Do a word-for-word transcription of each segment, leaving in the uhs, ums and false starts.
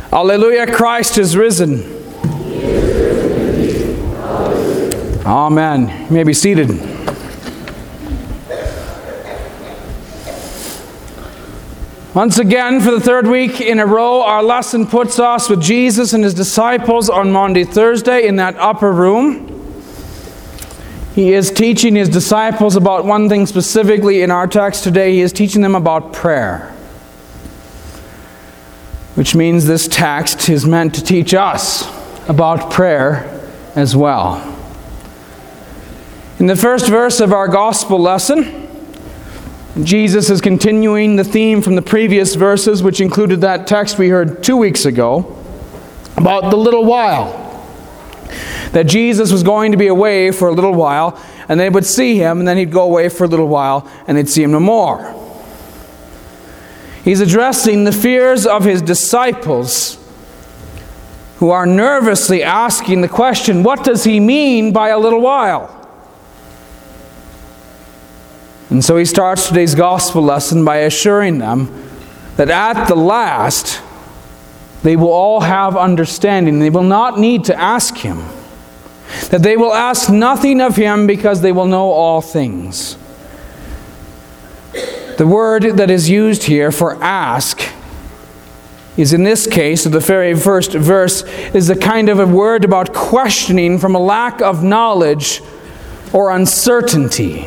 Alleluia, Christ is risen. Amen. You may be seated. Once again, for the third week in a row, our lesson puts us with Jesus and His disciples on Maundy Thursday in that upper room. He is teaching His disciples about one thing specifically in our text today. He is teaching them about prayer. Which means this text is meant to teach us about prayer as well. In the first verse of our gospel lesson, Jesus is continuing the theme from the previous verses, which included that text we heard two weeks ago, about the little while. That Jesus was going to be away for a little while, and they would see Him, and then He'd go away for a little while, and they'd see Him no more. He's addressing the fears of His disciples, who are nervously asking the question, what does He mean by a little while? And so He starts today's gospel lesson by assuring them that at the last, they will all have understanding. They will not need to ask Him. That they will ask nothing of Him because they will know all things. The word that is used here for ask is in this case, of the very first verse, is a kind of a word about questioning from a lack of knowledge or uncertainty.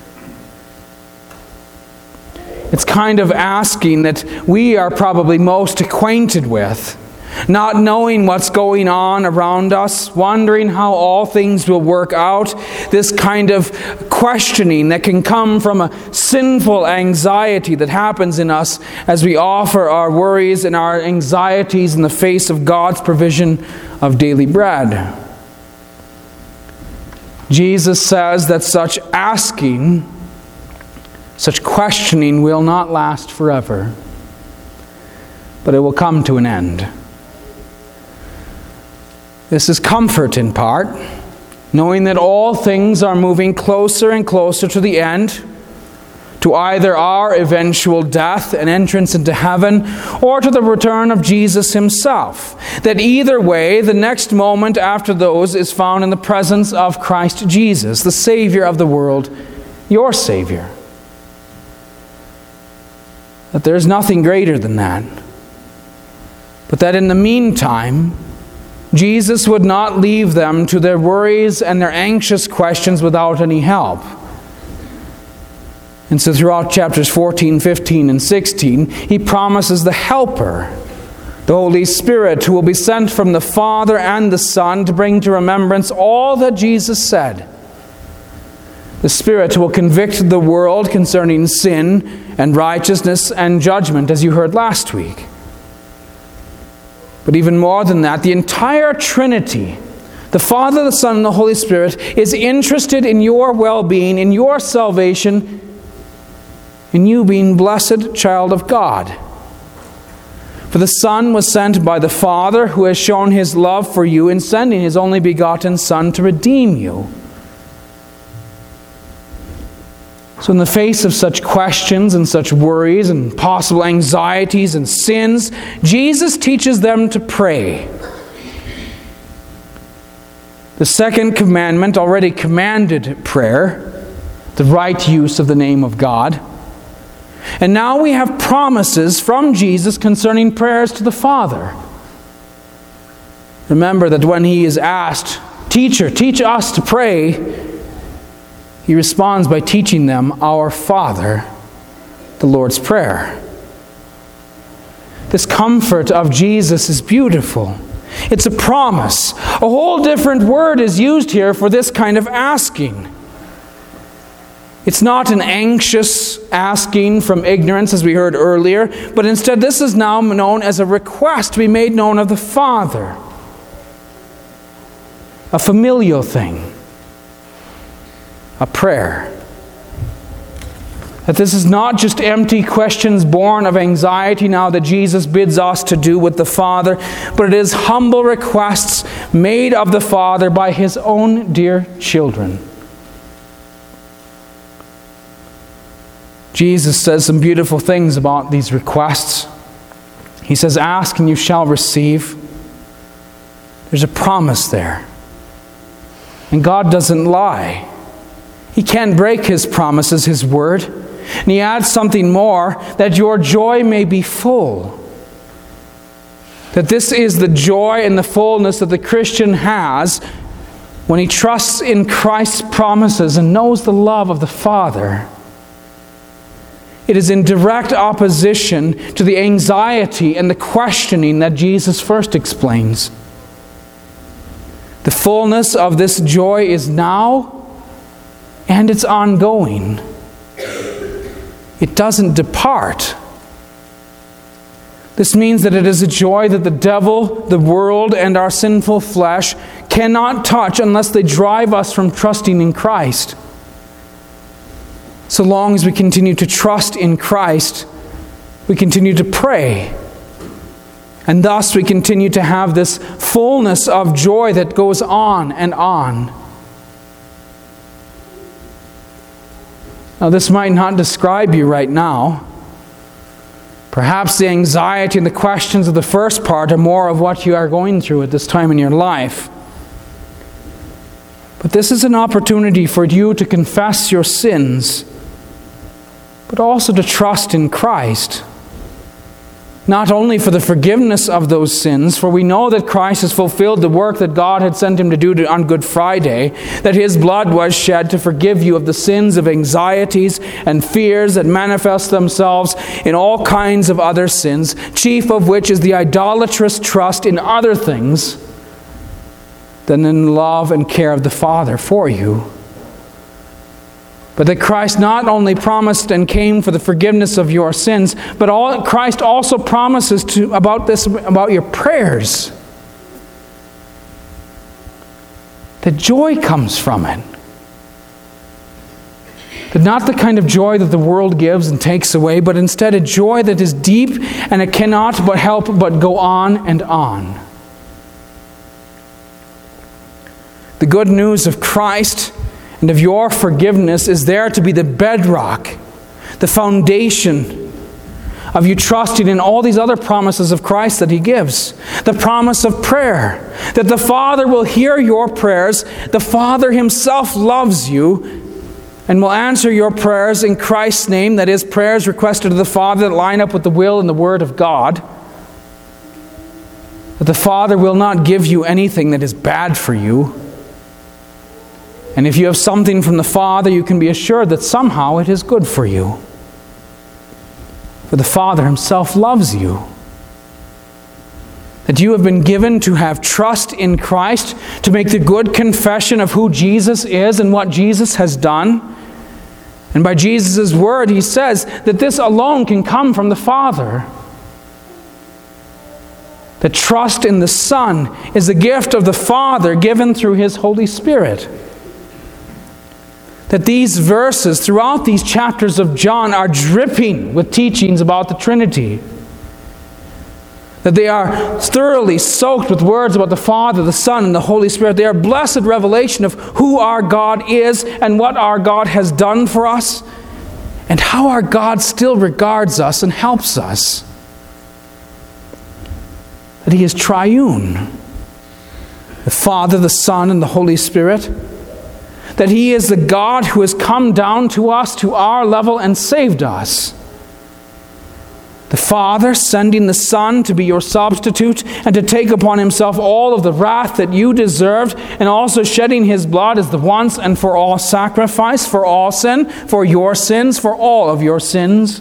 It's kind of asking that we are probably most acquainted with, not knowing what's going on around us, wondering how all things will work out, this kind of questioning that can come from a sinful anxiety that happens in us as we offer our worries and our anxieties in the face of God's provision of daily bread. Jesus says that such asking, such questioning will not last forever, but it will come to an end. This is comfort in part, knowing that all things are moving closer and closer to the end, to either our eventual death and entrance into heaven, or to the return of Jesus Himself. That either way, the next moment after those is found in the presence of Christ Jesus, the Savior of the world, your Savior. That there's nothing greater than that. But that in the meantime, Jesus would not leave them to their worries and their anxious questions without any help. And so throughout chapters fourteen, fifteen, and sixteen, He promises the Helper, the Holy Spirit, who will be sent from the Father and the Son to bring to remembrance all that Jesus said. The Spirit will convict the world concerning sin and righteousness and judgment, as you heard last week. But even more than that, the entire Trinity, the Father, the Son, and the Holy Spirit, is interested in your well-being, in your salvation, in you being blessed child of God. For the Son was sent by the Father, who has shown His love for you in sending His only begotten Son to redeem you. So in the face of such questions and such worries and possible anxieties and sins, Jesus teaches them to pray. The second commandment already commanded prayer, the right use of the name of God. And now we have promises from Jesus concerning prayers to the Father. Remember that when He is asked, "Teacher, teach us to pray," He responds by teaching them our Father, the Lord's Prayer. This comfort of Jesus is beautiful. It's a promise. A whole different word is used here for this kind of asking. It's not an anxious asking from ignorance, as we heard earlier, but instead this is now known as a request to be made known of the Father. A familial thing. A prayer. That this is not just empty questions born of anxiety now that Jesus bids us to do with the Father, but it is humble requests made of the Father by His own dear children. Jesus says some beautiful things about these requests. He says, ask and you shall receive. There's a promise there. And God doesn't lie. He can't break His promises, His word. And He adds something more, that your joy may be full. That this is the joy and the fullness that the Christian has when he trusts in Christ's promises and knows the love of the Father. It is in direct opposition to the anxiety and the questioning that Jesus first explains. The fullness of this joy is now, and it's ongoing. It doesn't depart. This means that it is a joy that the devil, the world, and our sinful flesh cannot touch unless they drive us from trusting in Christ. So long as we continue to trust in Christ, we continue to pray. And thus we continue to have this fullness of joy that goes on and on. Now, this might not describe you right now. Perhaps the anxiety and the questions of the first part are more of what you are going through at this time in your life. But this is an opportunity for you to confess your sins, but also to trust in Christ. Not only for the forgiveness of those sins, for we know that Christ has fulfilled the work that God had sent Him to do on Good Friday, that His blood was shed to forgive you of the sins of anxieties and fears that manifest themselves in all kinds of other sins, chief of which is the idolatrous trust in other things than in the love and care of the Father for you. But that Christ not only promised and came for the forgiveness of your sins, but all, Christ also promises to about this about your prayers. That joy comes from it. That not the kind of joy that the world gives and takes away, but instead a joy that is deep and it cannot but help but go on and on. The good news of Christ and of your forgiveness is there to be the bedrock, the foundation of you trusting in all these other promises of Christ that He gives. The promise of prayer, that the Father will hear your prayers. The Father Himself loves you and will answer your prayers in Christ's name, that is, prayers requested to the Father that line up with the will and the Word of God. That the Father will not give you anything that is bad for you. And if you have something from the Father, you can be assured that somehow it is good for you. For the Father Himself loves you. That you have been given to have trust in Christ, to make the good confession of who Jesus is and what Jesus has done. And by Jesus' word, He says that this alone can come from the Father. That trust in the Son is a gift of the Father given through His Holy Spirit. That these verses throughout these chapters of John are dripping with teachings about the Trinity. That they are thoroughly soaked with words about the Father, the Son, and the Holy Spirit. They are blessed revelation of who our God is and what our God has done for us and how our God still regards us and helps us. That He is triune. The Father, the Son, and the Holy Spirit. That He is the God who has come down to us, to our level, and saved us. The Father sending the Son to be your substitute and to take upon Himself all of the wrath that you deserved, and also shedding His blood as the once and for all sacrifice for all sin, for your sins, for all of your sins.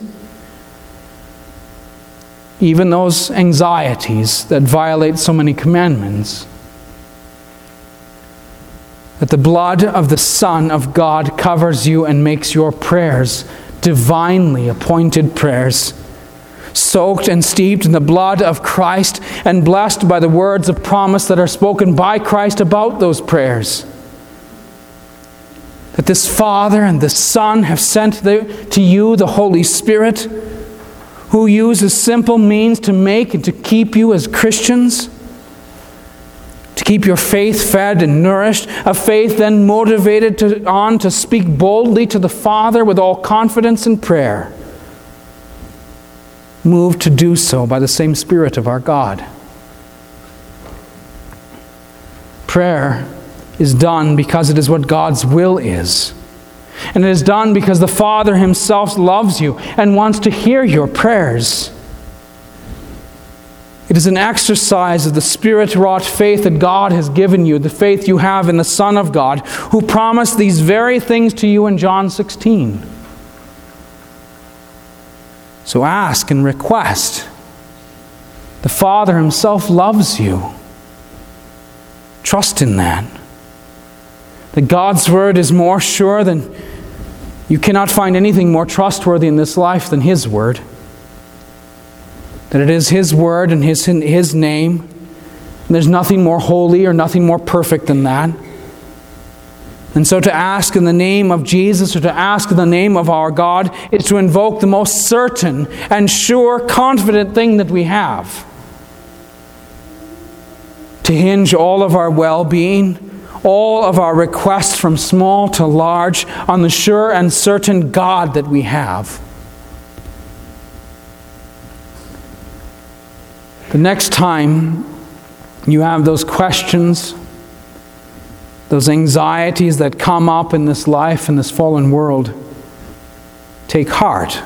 Even those anxieties that violate so many commandments. That the blood of the Son of God covers you and makes your prayers divinely appointed prayers, soaked and steeped in the blood of Christ and blessed by the words of promise that are spoken by Christ about those prayers. That this Father and the Son have sent the, to you the Holy Spirit, who uses simple means to make and to keep you as Christians. To keep your faith fed and nourished, a faith then motivated to, on to speak boldly to the Father with all confidence and prayer. moved to do so by the same Spirit of our God. Prayer is done because it is what God's will is. And it is done because the Father himself loves you and wants to hear your prayers. It is an exercise of the Spirit-wrought faith that God has given you, the faith you have in the Son of God, who promised these very things to you in John sixteen. So ask and request. The Father himself loves you. Trust in that. That God's word is more sure than... You cannot find anything more trustworthy in this life than his word. That it is his word and his, his name. And there's nothing more holy or nothing more perfect than that. And so to ask in the name of Jesus, or to ask in the name of our God, is to invoke the most certain and sure, confident thing that we have. To hinge all of our well-being, all of our requests from small to large, on the sure and certain God that we have. The next time you have those questions, those anxieties that come up in this life, in this fallen world, take heart.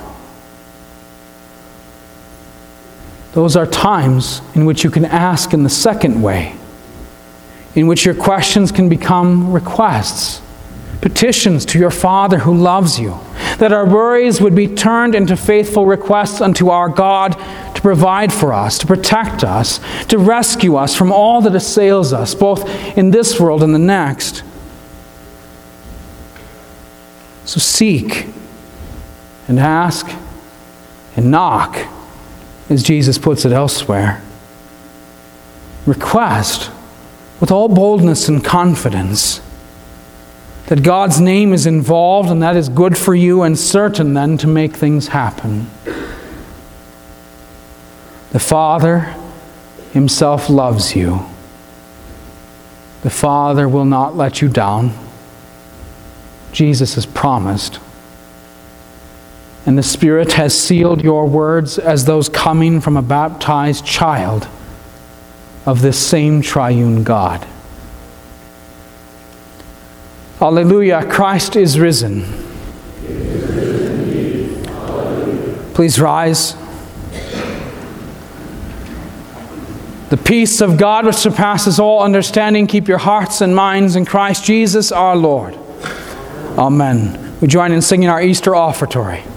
Those are times in which you can ask in the second way, in which your questions can become requests, petitions to your Father who loves you, that our worries would be turned into faithful requests unto our God to provide for us, to protect us, to rescue us from all that assails us, both in this world and the next. So seek and ask and knock, as Jesus puts it elsewhere. Request with all boldness and confidence that God's name is involved, and that is good for you and certain then to make things happen. The Father himself loves you. The Father will not let you down. Jesus has promised. And the Spirit has sealed your words as those coming from a baptized child of this same triune God. Alleluia, Christ is risen. Please rise. The peace of God which surpasses all understanding, keep your hearts and minds in Christ Jesus our Lord. Amen. We join in singing our Easter offertory.